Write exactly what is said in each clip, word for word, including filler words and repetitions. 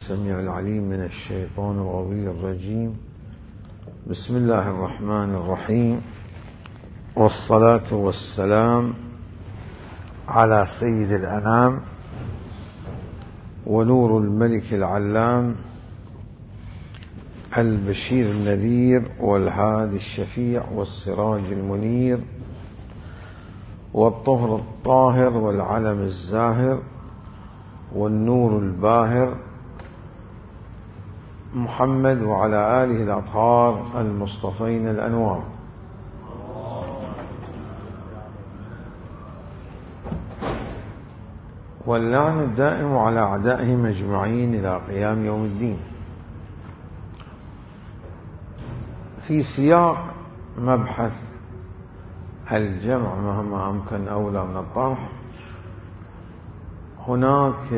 السميع العليم من الشيطان الغوي الرجيم. بسم الله الرحمن الرحيم، والصلاة والسلام على سيد الأنام ونور الملك العلام البشير النذير والهادي الشفيع والسراج المنير والطهر الطاهر والعلم الزاهر والنور الباهر محمد وعلى آله الأطهار المصطفين الأنوار. واللعن الدائم على أعدائهم أجمعين إلى قيام يوم الدين. في سياق مبحث الجمع مهما أمكن أولى من الطرح، هناك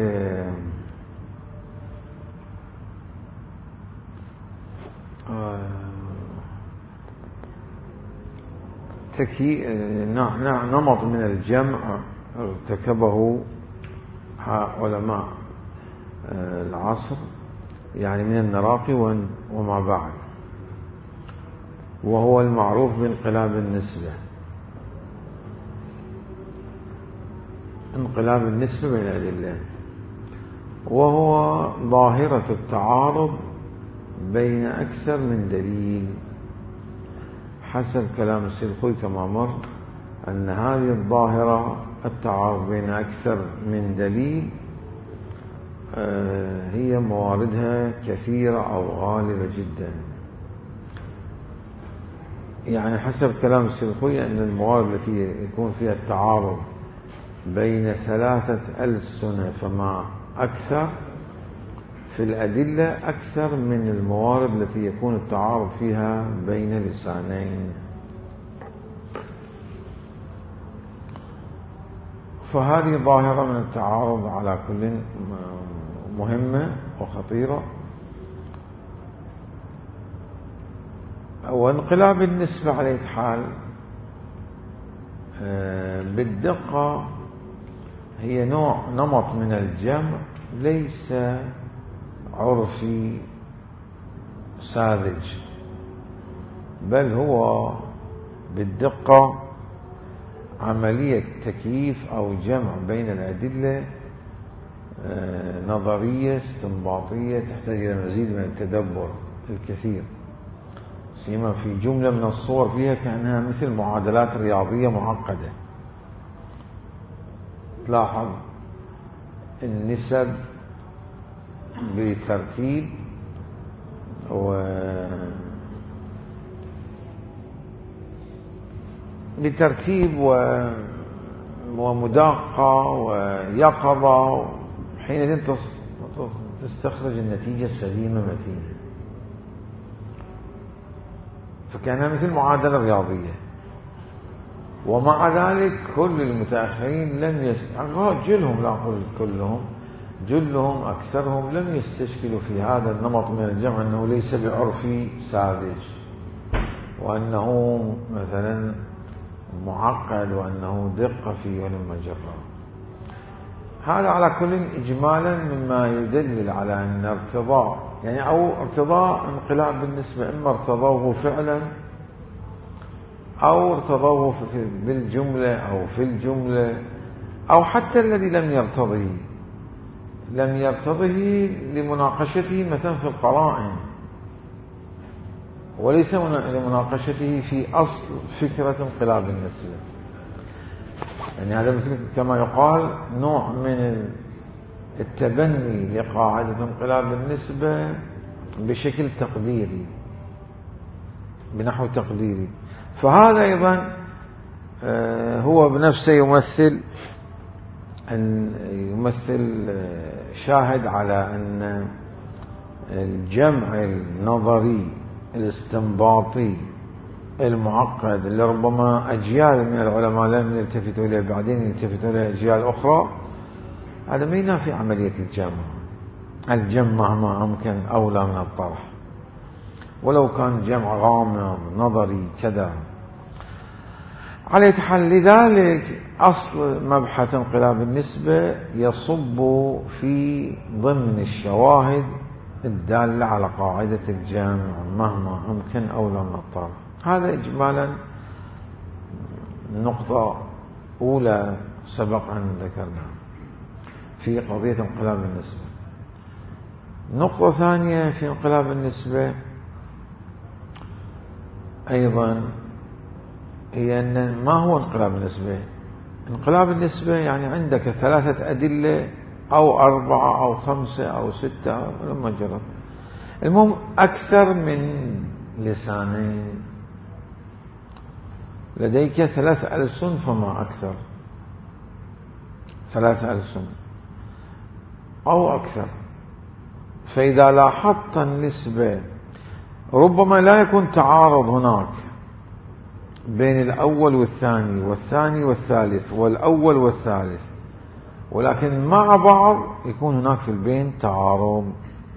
تكي... نمط من الجمع ارتكبه علماء العصر، يعني من النراقي وما بعد، وهو المعروف بانقلاب النسبة. انقلاب النسبة بين الأدلة، وهو ظاهرة التعارض بين أكثر من دليل، حسب كلام السلخوي كما مر أن هذه الظاهرة التعارض بين أكثر من دليل هي مواردها كثيرة أو غالبة جدا. يعني حسب كلام السلخوي أن الموارد التي يكون فيها التعارض بين ثلاثة ألسنة فما أكثر في الأدلة أكثر من الموارد التي يكون التعارض فيها بين لسانين. فهذه ظاهرة من التعارض على كل مهمة وخطيرة. وانقلاب النسبة على الحال بالدقة هي نوع نمط من الجمع ليس عرفي ساذج، بل هو بالدقة عملية تكييف أو جمع بين الأدلة نظرية استنباطية تحتاج إلى مزيد من التدبر الكثير، سيما في جملة من الصور فيها كأنها مثل معادلات رياضية معقدة. تلاحظ النسب بترتيب و بترتيب و... ومداقة ويقظة، حينئذ تستخرج النتيجة سليمة متينة، فكانها مثل معادلة رياضية. ومع ذلك كل المتأخرين لم يس... جلهم، لا أقول كلهم، جلهم أكثرهم لم يستشكلوا في هذا النمط من الجمع أنه ليس بعرفي ساذج، وأنه مثلا معقد، وأنه دقة فيه ولما جرى. هذا على كل إجمالا مما يدلل على أن ارتضاء يعني أو ارتضاء انقلاب بالنسبة إما ارتضوه فعلا أو ارتضوه بالجملة أو في الجملة، أو حتى الذي لم يرتضه لم يرتضه لمناقشته مثلا في القرائن، وليس لمناقشته في أصل فكرة انقلاب النسبة. يعني هذا مثل كما يقال نوع من التبني لقاعدة انقلاب النسبة بشكل تقديري، بنحو تقديري. فهذا أيضا هو بنفسه يمثل أن يمثل شاهد على أن الجمع النظري الاستنباطي المعقد اللي ربما أجيال من العلماء لم يلتفتوا إليه بعدين يلتفتوا إليه أجيال أخرى، هذا ما ينافي عملية الجمع. الجمع مهما أمكن أولى من الطرح، ولو كان جمع غامض نظري كذا. على حال. لذلك أصل مبحث انقلاب النسبة يصب في ضمن الشواهد الدالة على قاعدة الجمع مهما أمكن أو لم نضطر. هذا إجمالا نقطة أولى سبق أن ذكرنا في قضية انقلاب النسبة. نقطة ثانية في انقلاب النسبة أيضا هي أن ما هو انقلاب النسبة؟ انقلاب النسبة يعني عندك ثلاثة أدلة أو أربعة أو خمسة أو ستة لما جرت، المهم أكثر من لسانين، لديك ثلاث ألسن فما أكثر، ثلاث ألسن أو أكثر. فإذا لاحظت النسبة ربما لا يكون تعارض هناك بين الأول والثاني والثاني والثالث والأول والثالث، ولكن مع بعض يكون هناك في البين تعارض.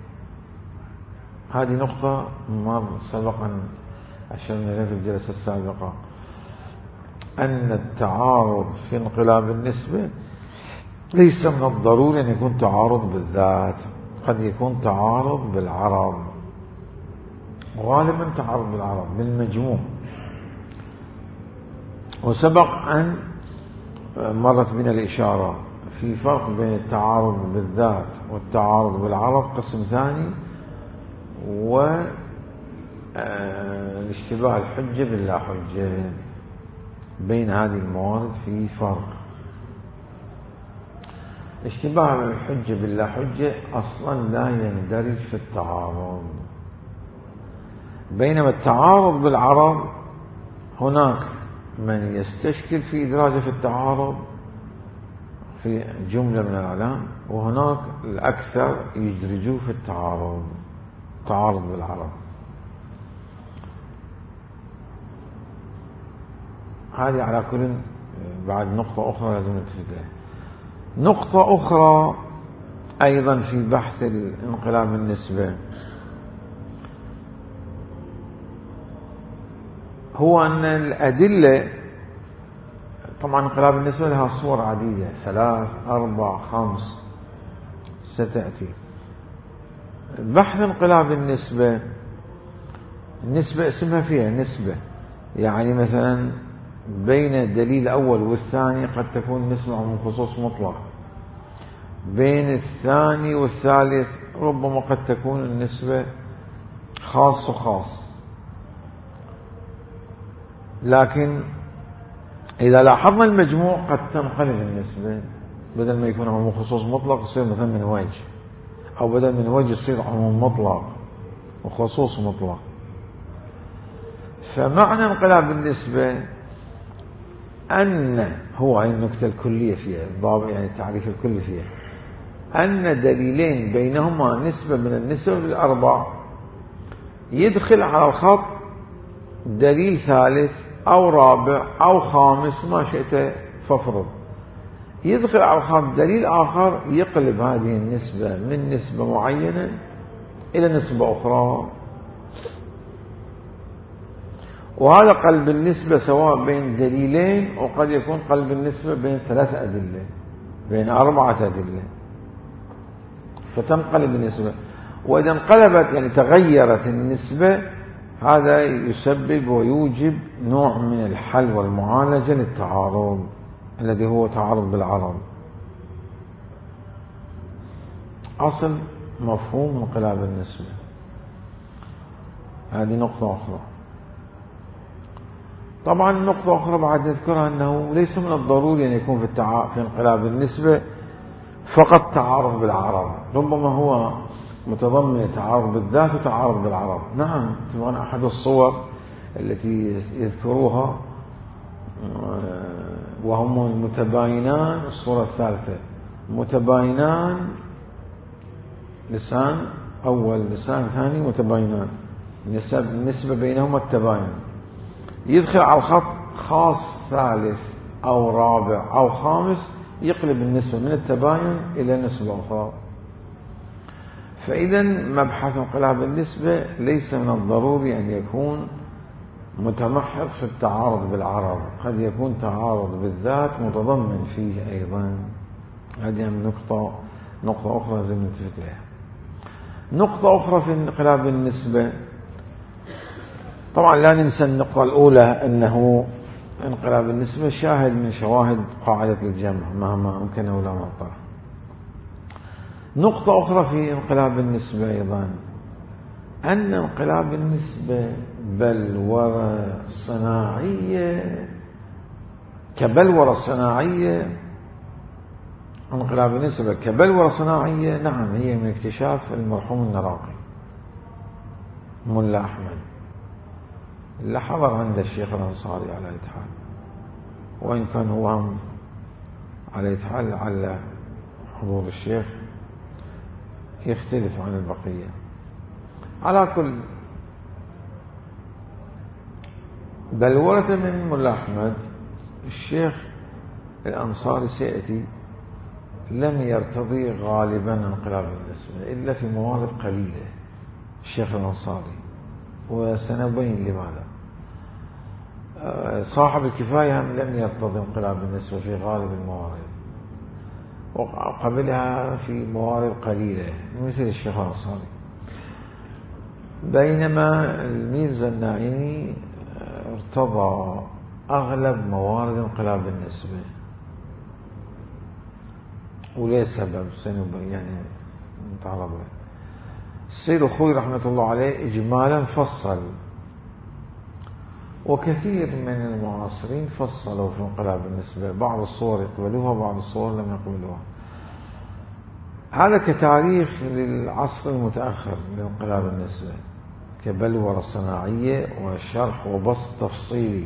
هذه نقطة ما سبقا أشرنا لها في الجلسة السابقة، أن التعارض في انقلاب النسبة ليس من الضروري أن يكون تعارض بالذات، قد يكون تعارض بالعرض، غالبا تعارض بالعرض بالمجموع. وسبق أن مرت بنا الإشارة في فرق بين التعارض بالذات والتعارض بالعرض قسم ثاني، والاشتباه الحجة باللا حجة. بين هذه الموارد في فرق. اشتباه الحجة باللا حجة أصلا لا يندرج في التعارض، بينما التعارض بالعرض هناك من يستشكل في إدراجه في التعارض في جملة من الأعلام، وهناك الأكثر يدرجوه في التعارض، تعارض بالعرض. هذه على كل بعد نقطة أخرى لازم نتفق لها. نقطة أخرى أيضا في بحث الانقلاب النسبة هو أن الأدلة، طبعا انقلاب النسبة لها صور عديدة، ثلاث أربع خمس ستأتي. بحث انقلاب النسبة، النسبة اسمها فيها نسبة، يعني مثلا بين الدليل الأول والثاني قد تكون نسبة من خصوص مطلق، بين الثاني والثالث ربما قد تكون النسبة خاص وخاص. لكن إذا لاحظنا المجموع قد تنقلب النسبة، بدل ما يكون عموم خصوص مطلق يصير مثلا من وجه، أو بدل من وجه يصير عموم مطلق وخصوص مطلق. فمعنى انقلاب النسبة أن هو هي النكتة الكلية فيها، الضابط يعني التعريف الكلي فيها، أن دليلين بينهما نسبة من النسب الأربع يدخل على الخط دليل ثالث أو رابع أو خامس ما شئت فافرض، يدخل على الخط دليل آخر يقلب هذه النسبة من نسبة معينة إلى نسبة أخرى. وهذا قلب النسبة سواء بين دليلين، وقد يكون قلب النسبة بين ثلاثة أدلة، بين أربعة أدلة، فتنقلب النسبة. وإذا انقلبت يعني تغيرت النسبة، هذا يسبب ويوجب نوع من الحل والمعالجة للتعارض الذي هو تعارض بالعرض. أصل مفهوم انقلاب النسبة. هذه نقطة أخرى. طبعا نقطة أخرى بعد نذكرها أنه ليس من الضروري أن يكون في, التع... في انقلاب النسبة فقط تعارض بالعرض، ربما هو متضمن تعارض بالذات وتعارض بالعرض. نعم، طبعا أحد الصور التي يذكروها وهم المتباينان، الصورة الثالثة متباينان لسان أول لسان ثاني متباينان، النسبة بينهما التباين، يدخل على الخط خاص ثالث أو رابع أو خامس يقلب النسبة من التباين إلى نسبة أخرى. فإذا مبحث انقلاب النسبة ليس من الضروري أن يكون متمحض في التعارض بالعرض، قد يكون تعارض بالذات متضمن فيه أيضا. هذه نقطة نقطة أخرى لازم نلتفت لها. نقطة أخرى في انقلاب النسبة، طبعا لا ننسى النقطة الأولى أنه انقلاب النسبة شاهد من شواهد قاعدة الجمع مهما أمكن ولا مطلع. نقطة أخرى في انقلاب النسبة أيضا أن انقلاب النسبة بلورة صناعية، كبلورة صناعية. انقلاب النسبة كبلورة صناعية نعم هي من اكتشاف المرحوم النراقي ملا أحمد، اللي حضر عند الشيخ الأنصاري على إتحال، وإن كان هو هم على إتحال على حضور الشيخ يختلف عن البقية. على كل بلورة من ملا أحمد الشيخ الأنصاري سيأتي لم يرتضي غالبا انقلاب النسبة إلا في موارد قليلة الشيخ الأنصاري، وسنبين لماذا. صاحب الكفاية لم يرتضي انقلاب النسبة في غالب الموارد، وقبلها في موارد قليلة مثل الشيخ الأنصاري. بينما الميرزا الناعيني ارتضى أغلب موارد انقلاب النسبة، وليه سبب سنبين يعني نتعرض له. السيد الخوي رحمة الله عليه إجمالا فصل، وكثير من المعاصرين فصلوا في انقلاب النسبة، بعض الصور يقبلوها وبعض الصور لم يقبلوها. هذا كتاريخ للعصر المتأخر لانقلاب النسبة كبلورة صناعية وشرح وبسط تفصيلي،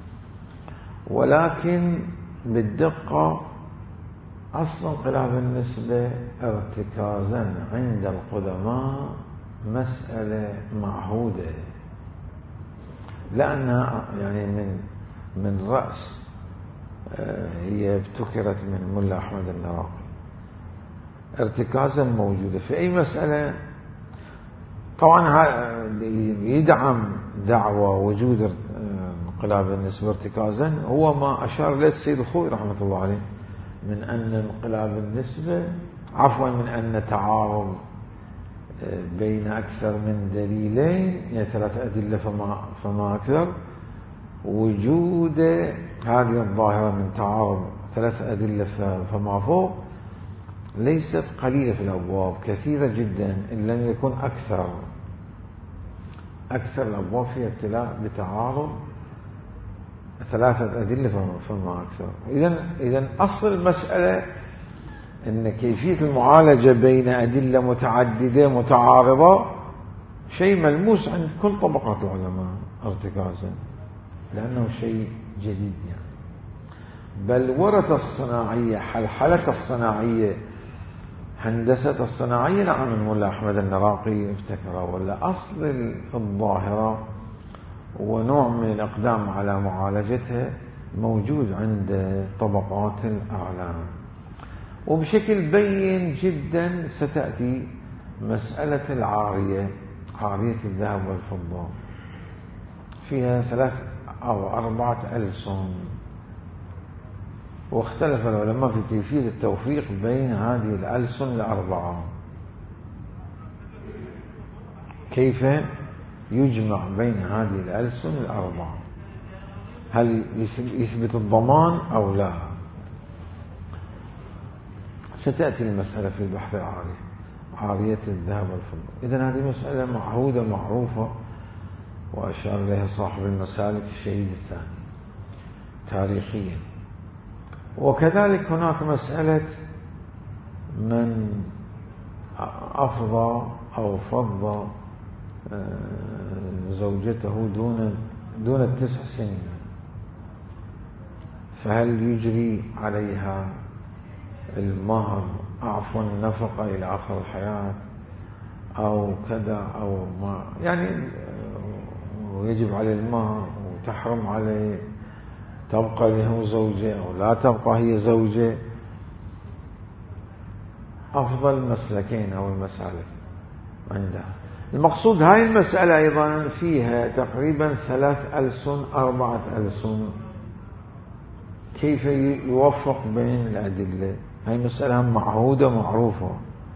ولكن بالدقة أصل انقلاب النسبة ارتكازا عند القدماء مسألة معهودة، لأنها يعني من من رأس هي ابتكرت من ملا أحمد النراقي، ارتكازا موجودة في أي مسألة. طبعا يدعم دعوة وجود انقلاب النسبة ارتكازا هو ما أشار إليه السيد الخوي رحمة الله عليه من أن انقلاب النسبة عفوا من أن تعارض بين أكثر من دليلين يعني ثلاث أدلة فما, فما أكثر، وجود هذه الظاهرة من تعارض ثلاث أدلة فما فوق ليست قليلة في الأبواب، كثيرة جدا إن لم يكن أكثر. أكثر الأبواب فيها ابتلاء بتعارض ثلاثة أدلة فما أكثر. إذن إذن أصل المسألة أن كيفية المعالجة بين أدلة متعددة متعارضة شيء ملموس عند كل طبقات العلماء ارتكازا، لأنه شيء جديد يعني. بل ورث الصناعية حلحلة الصناعية هندسة الصناعية نعم من ملا أحمد النراقي ابتكرها، ولا أصل الظاهرة ونوع من الإقدام على معالجتها موجود عند طبقات الأعلام. وبشكل بين جدا ستأتي مسألة العارية، عارية الذهب والفضة، فيها ثلاث أو أربعة ألسن، واختلف العلماء في كيفية التوفيق بين هذه الألسن الأربعة، كيف يجمع بين هذه الألسن الأربعة، هل يثبت الضمان أو لا. ستأتي المسألة في البحث العارية، عارية الذهب والفضة. إذن هذه مسألة معهودة معروفة، وأشار إليها صاحب المسالك الشهيد الثاني تاريخيا. وكذلك هناك مسألة من أفضى أو فضى زوجته دون دون التسع سنين، فهل يجري عليها المهر عفوا النفقة إلى آخر الحياة أو كذا أو ما، يعني ويجب عليه المهر وتحرم عليه، تبقى له زوجة أو لا تبقى هي زوجة. أفضل مسلكين أو المسالك عندها، المقصود هاي المسألة أيضا فيها تقريبا ثلاث ألسن أربعة ألسن، كيف يوفق بين الأدلة؟ هاي مسألة معهودة معروفة.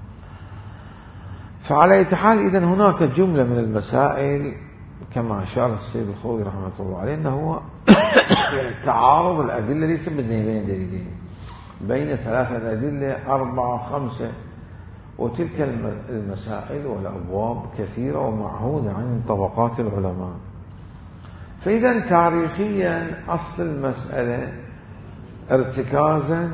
فعلى أي حال إذن هناك جملة من المسائل كما أشار السيد الخوئي رحمة الله عليه أنه هو تعارض الأدلة ليس بين دليلين، بين ثلاثة أدلة أربعة خمسة، وتلك المسائل والأبواب كثيرة ومعهودة عن طبقات العلماء. فإذا تاريخيا أصل المسألة ارتكازا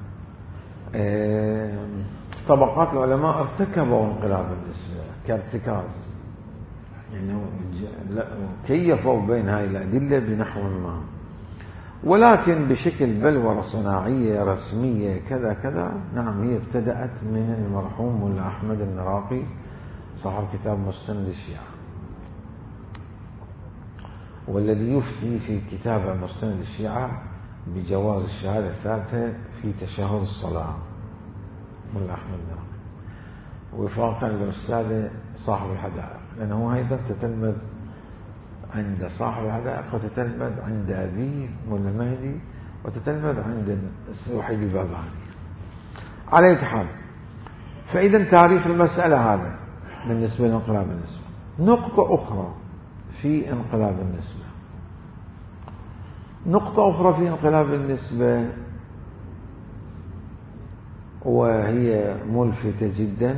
طبقات العلماء ارتكبوا انقلاب النسبة كارتكاز، يعني كيفوا بين هاي الأدلة بنحو ما، ولكن بشكل بلورة صناعية رسمية كذا كذا. نعم، هي ابتدأت من المرحوم ملا أحمد النراقي صاحب كتاب مستند الشيعة، والذي يفتي في كتاب مستند الشيعة بجواز الشهادة الثالثة في تشهد الصلاة، ملا أحمد النراقي، وفاقا للأستاذ صاحب الحدائق، لأنه أيضا تتلمذ عند صاحب الحدائق وتتلمذ عند أبيه ملا مهدي وتتلمذ عند وحيد الباباني. على أي حال، فإذا تاريخ المسألة هذا بالنسبة لانقلاب النسبة. نقطة أخرى في انقلاب النسبة، نقطة أخرى في انقلاب النسبة وهي ملفتة جدا،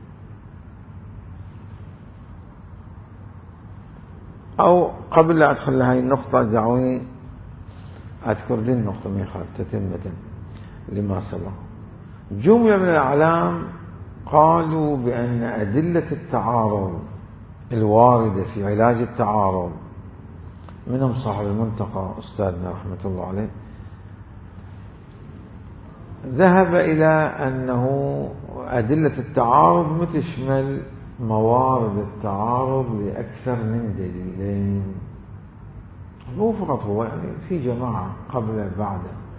أو قبل لا أدخل لهذه النقطة دعوني أذكر ذي النقطة من خلف تتمة لما سبق. جملة من الأعلام قالوا بأن أدلة التعارض الواردة في علاج التعارض، منهم صاحب المنتقى أستاذنا رحمة الله عليه، ذهب إلى أنه أدلة التعارض متشمل موارد التعارض لأكثر من دليلين. مو فقط هو، يعني في جماعة قبل بعد،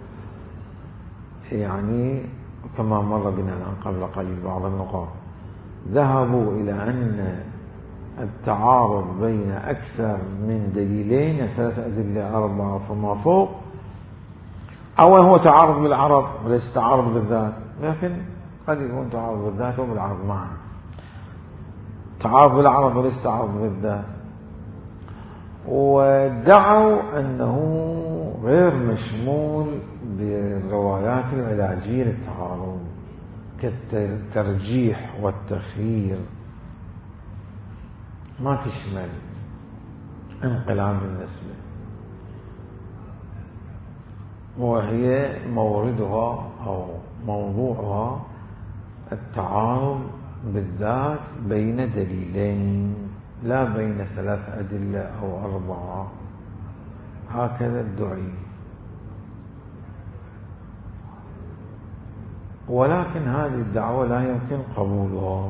يعني كما مر بنا الآن قبل قليل بعض النقاط، ذهبوا إلى أن التعارض بين أكثر من دليلين، ثلاث أدلة أربعة فما فوق، أو هو تعارض بالعرض وليس تعارض بالذات، لكن قد يكون تعارض بالذات وبالعرض معا، تعارض بالعرض وليس تعارض بالذات. وادعوا أنه غير مشمول بالروايات العلاجية للتعارض كالترجيح والتخيير، ما تشمل انقلاب النسبة، وهي موردها أو موضوعها التعارض بالذات بين دليلين، لا بين ثلاث أدلة أو أربعة، هكذا ادعي. ولكن هذه الدعوة لا يمكن قبولها.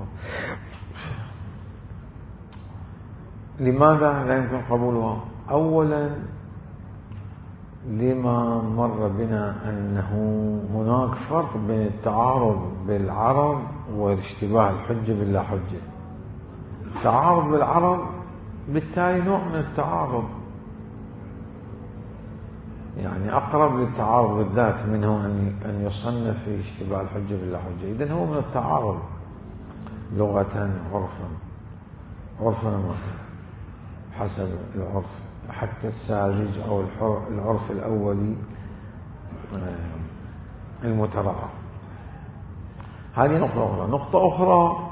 لماذا لا يمكن قبولها؟ أولا لما مر بنا أنه هناك فرق بين التعارض بالعرض واشتباه الحجة باللا حجة. التعارض بالعرض بالتالي نوع من التعارض، يعني أقرب للتعارض بالذات منه أن يصنف في اشتباه الحجة باللا حجة. إذن هو من التعارض لغة عرفا عرفا حسب العرف، حتى الساذج أو العرف الأولي المترعى. هذه نقطة أخرى. نقطة أخرى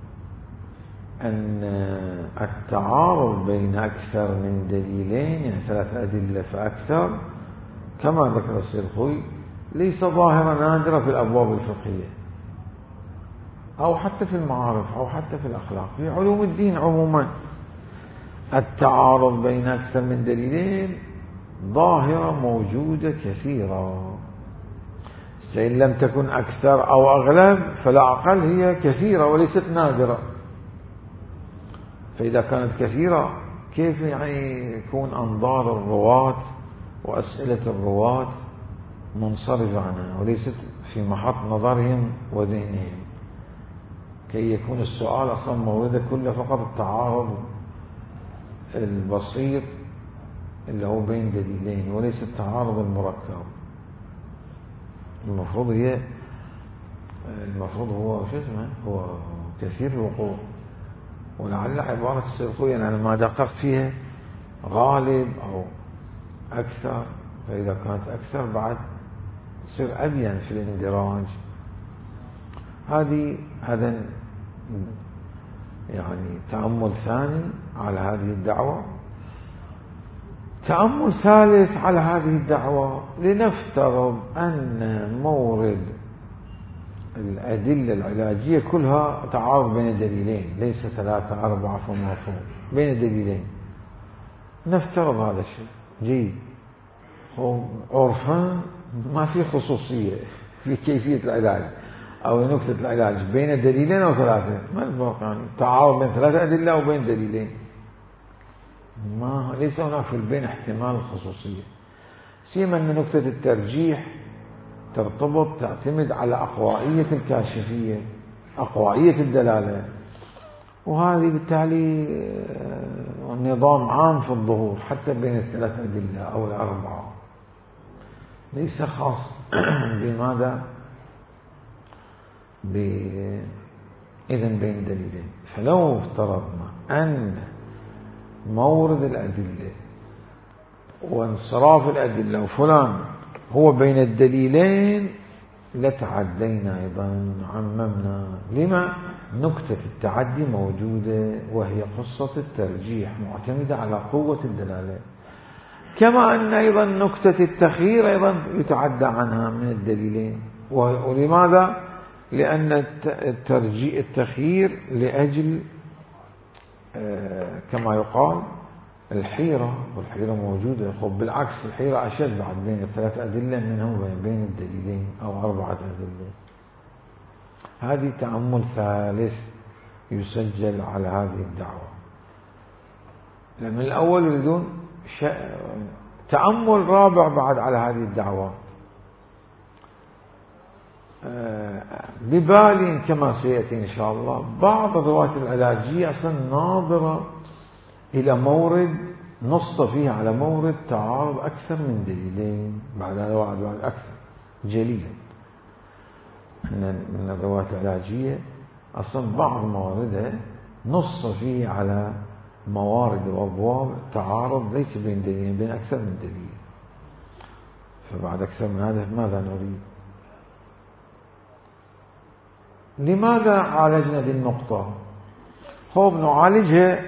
أن التعارض بين أكثر من دليلين، يعني ثلاث أدلة فأكثر، كما ذكر السيد الخوئي، ليس ظاهرة نادرة في الأبواب الفقهية أو حتى في المعارف أو حتى في الأخلاق، في علوم الدين عموما. التعارض بين أكثر من دليلين ظاهرة موجودة كثيرة، إن لم تكن أكثر أو أغلب فلا أقل هي كثيرة وليست نادرة. فإذا كانت كثيرة كيف يعني يكون أنظار الرواة وأسئلة الرواة منصرفة عنها وليست في محط نظرهم وذهنهم؟ كي يكون السؤال أصلا مورده كله فقط التعارض البسيط اللي هو بين دليلين وليس التعارض المركب. المفروض هي المفروض هو شو اسمه هو كثير الوقوع، ولعل عبارة السيقوية أنا ما دققت فيها غالب أو أكثر، فإذا كانت أكثر بعد تصير أبين في الاندراج. هذه هذا يعني تأمل ثاني على هذه الدعوة. تأمل ثالث على هذه الدعوة، لنفترض أن مورد الأدلة العلاجية كلها تعارض بين دليلين، ليس ثلاثة أربعة فما فوق، بين دليلين. نفترض هذا الشيء جيد، عرفا ما في خصوصية في كيفية العلاج أو نكتة العلاج بين دليلين أو ثلاثة، ما الفرق يعني تعارض بين ثلاثة أدلة أو بين دليلين؟ ما ليس هناك في البين احتمال الخصوصية، سيما أن نكتة الترجيح ترتبط تعتمد على أقوائية الكاشفية، أقوائية الدلالة، وهذه بالتالي نظام عام في الظهور حتى بين الثلاث أدلة أو الأربعة، ليس خاص بماذا ب... إذن بين دليلين. فلو افترضنا أن مورد الأدلة وانصراف الأدلة وفلان هو بين الدليلين لتعدينا أيضا، عممنا. لما؟ نكتة التعدي موجودة وهي قصة الترجيح معتمدة على قوة الدلالة، كما أن أيضا نكتة التخيير أيضا يتعدى عنها من الدليلين. ولماذا؟ لأن الترجيح التخيير لأجل كما يقال الحيرة، والحيرة موجودة. خب بالعكس الحيرة أشد بعد بين الثلاث أدلة منهم بين الدليلين أو أربعة أدلة. هذه تأمل ثالث يسجل على هذه الدعوة. لأن الأول يريدون تأمل رابع بعد على هذه الدعوة. ببالي كما سيأتي إن شاء الله بعض الروايات العلاجية أصلا ناظرة إلى مورد نص فيها على مورد تعارض أكثر من دليلين، بعد هذا واحد واحد أكثر جليلا. من الروايات العلاجية أصلا بعض مواردها نص فيه على موارد وأبواب تعارض ليس بين دليلين، بين أكثر من دليل. فبعد أكثر من هذا ماذا نريد؟ لماذا عالجنا هذه النقطة؟ هو بنعالجها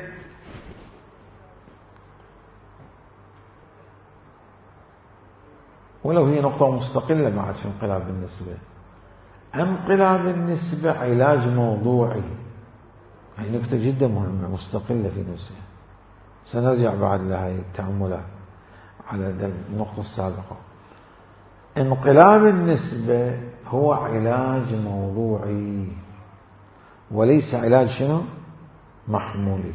ولو هي نقطة مستقلة بعد في انقلاب النسبة. انقلاب النسبة علاج موضوعي، هي نقطة جدا مهمة مستقلة في نفسها. سنرجع بعد لهذه التأملات على النقطة السابقة. انقلاب النسبة هو علاج موضوعي وليس علاج شنو؟ محمولي.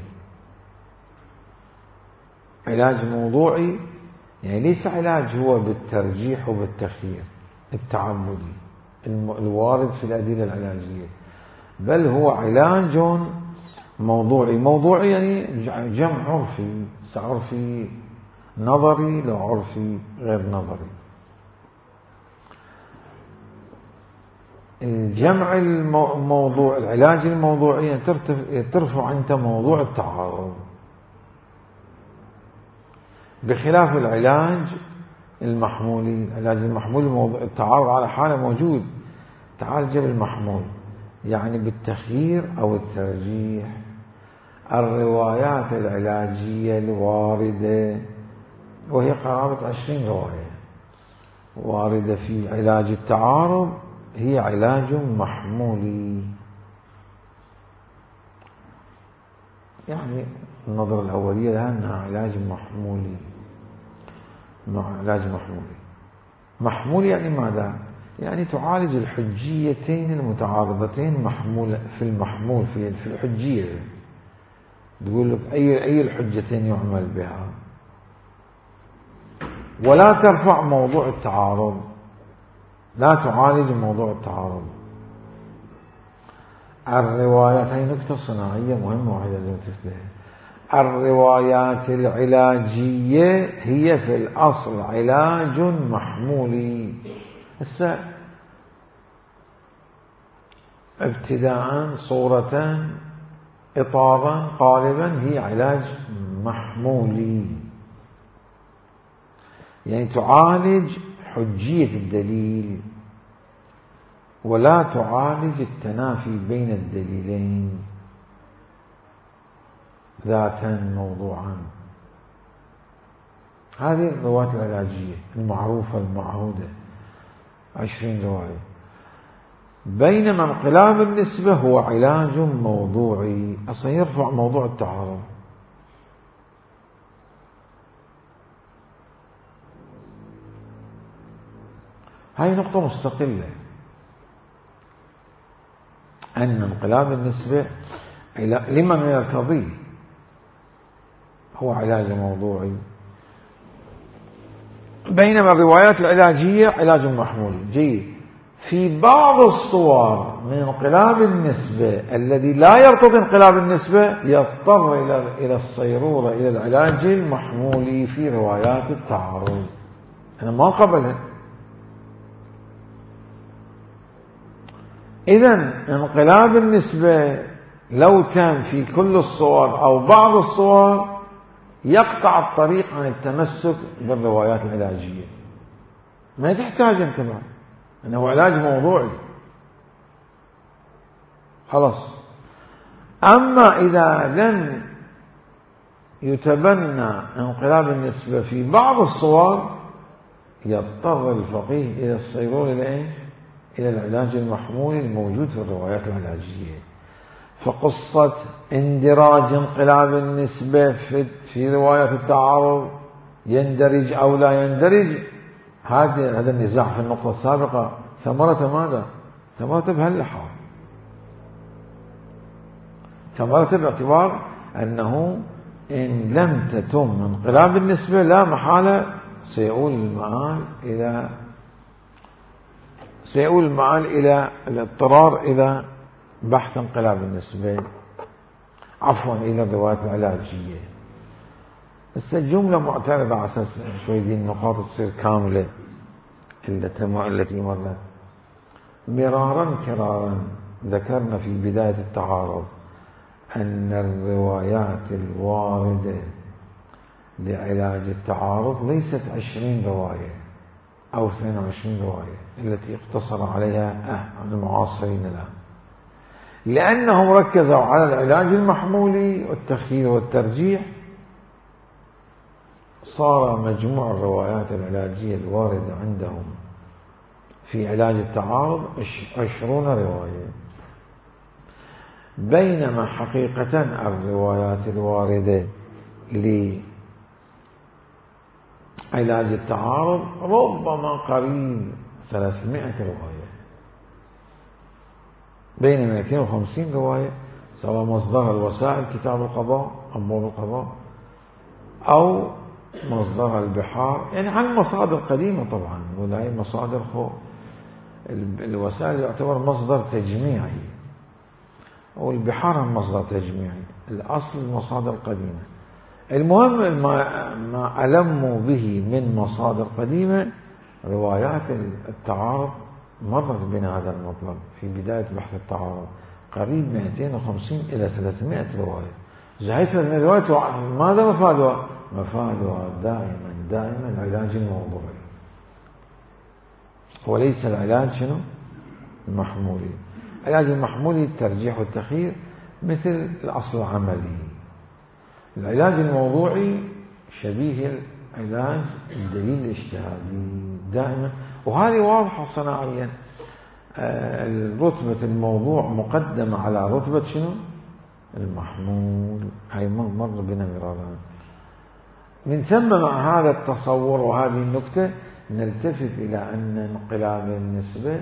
علاج موضوعي يعني ليس علاج هو بالترجيح وبالتخيير التعمدي الوارد في الأدلة العلاجية، بل هو علاج موضوعي. موضوعي يعني جمع عرفي، عرفي نظري لو عرفي غير نظري. الجمع الموضوع العلاج الموضوعي ترفع أنت موضوع التعارض، بخلاف العلاج المحمولي. العلاج المحمولي موضوع التعارض على حالة موجود، تعالج بالمحمول يعني بالتخيير أو الترجيح. الروايات العلاجية الواردة وهي قرابة عشرين رواية واردة في علاج التعارض هي علاج محمولي. يعني النظرة الأولية لها أنها علاج محمولي. علاج محمولي محمول يعني ماذا؟ يعني تعالج الحجيتين المتعارضتين محمول في المحمول في في الحجية. تقول لك أي أي الحجتين يعمل بها، ولا ترفع موضوع التعارض، لا تعالج موضوع التعارض. الروايات، هي نكتة صناعية مهمة واحدة لازم تفهمها. الروايات العلاجية هي في الأصل علاج محمولي. هسه ابتداء صورة إطارا قالبا هي علاج محمولي، يعني تعالج حجية الدليل ولا تعالج التنافي بين الدليلين ذاتا موضوعا. هذه الروايات العلاجية المعروفة المعهودة عشرين رواية. بينما انقلاب النسبة هو علاج موضوعي، أصلا يرفع موضوع التعارض. هاي نقطة مستقلة، أن انقلاب النسبة لمن يرتضيه هو علاج موضوعي، بينما الروايات العلاجية علاج محمولي. جيد. في بعض الصور من انقلاب النسبة الذي لا يرتضي انقلاب النسبة يضطر إلى الصيرورة إلى العلاج المحمولي في روايات التعارض. أنا ما قبلها. إذن انقلاب النسبة لو كان في كل الصور أو بعض الصور يقطع الطريق عن التمسك بالروايات العلاجية، ما تحتاج انتباه، أنه علاج موضوعي خلاص. أما إذا لم يتبنى انقلاب النسبة في بعض الصور يضطر الفقيه إلى الصيرورة إلى إيه؟ إلى العلاج المحمول الموجود في الروايات العلاجية. فقصة اندراج انقلاب النسبة في, في رواية التعارض يندرج أو لا يندرج، هذا هذا النزاع في النقطة السابقة ثمرة ماذا؟ ثمرة بهاللحاظ، ثمرة باعتبار أنه إن لم تتم انقلاب النسبة لا محالة سيؤول المآل إلى سيؤول المآل إلى الاضطرار إلى بحث انقلاب النسبة، عفوا إلى الروايات العلاجية. بس الجملة معترضة على أساس شوي دي النقاط تصير كاملة التي مرت. مرارا كرارا ذكرنا في بداية التعارض أن الروايات الواردة لعلاج التعارض ليست عشرين رواية أو اثنين وعشرين رواية التي اقتصر عليها المعاصرين الآن، لأنهم ركزوا على العلاج المحمولي والتخيير والترجيح. صار مجموع الروايات العلاجية الواردة عندهم في علاج التعارض عشرون رواية، بينما حقيقة الروايات الواردة لعلاج التعارض ربما قريب ثلاثمائة رواية، بين مئتين وخمسين رواية، سواء مصدر الوسائل كتاب القضاء أنبار القضاء أو مصدر البحار، يعني عن مصادر قديمة طبعا، ولا مصادر خو الوسائل يعتبر مصدر تجميعي والبحار مصدر تجميعي، الأصل المصادر القديمة. المهم ما, ما ألموا به من مصادر قديمة روايات التعارض مرت بنا هذا المطلب في بداية بحث التعارض قريب مئتين وخمسين إلى ثلاثمائة رواية. زهيت من الروايات ماذا مفادها؟ مفادها دائما دائما العلاج الموضوعي وليس العلاج شنو؟ المحمولي. العلاج المحمولي الترجيح والتخيير مثل الأصل العملي. العلاج الموضوعي شبيه العلاج الدليل الاجتهادي دائما، وهذه واضحة صناعيا. رتبة الموضوع مقدمة على رتبة شنو؟ المحمول. هاي مر بنا مرارا. من ثم مع هذا التصور وهذه النكتة نلتفت إلى أن انقلاب النسبة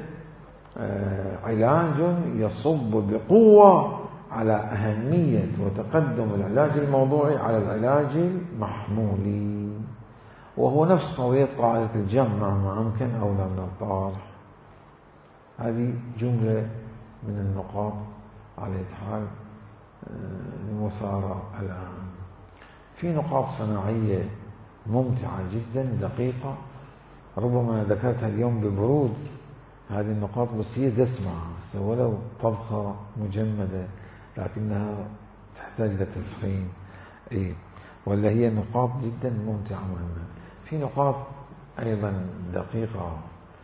علاج يصب بقوة على أهمية وتقدم العلاج الموضوعي على العلاج المحمولي، وهو نفس قضية قاعدة الجمع ما أمكن أولى من الطرح. هذه جملة من النقاط على حال المثارة الآن. في نقاط صناعية ممتعة جدا دقيقة، ربما ذكرتها اليوم ببرود هذه النقاط، بس هي دسمة ولو طبخة مجمدة لكنها تحتاج لتسخين. إيه، ولا هي نقاط جدا ممتعة مهمة. في نقاط أيضا دقيقة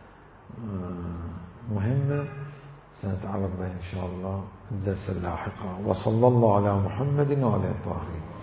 مهمة سنتعرض بها إن شاء الله الدرس اللاحقة. وصلى الله على محمد وعلى الطاهرين.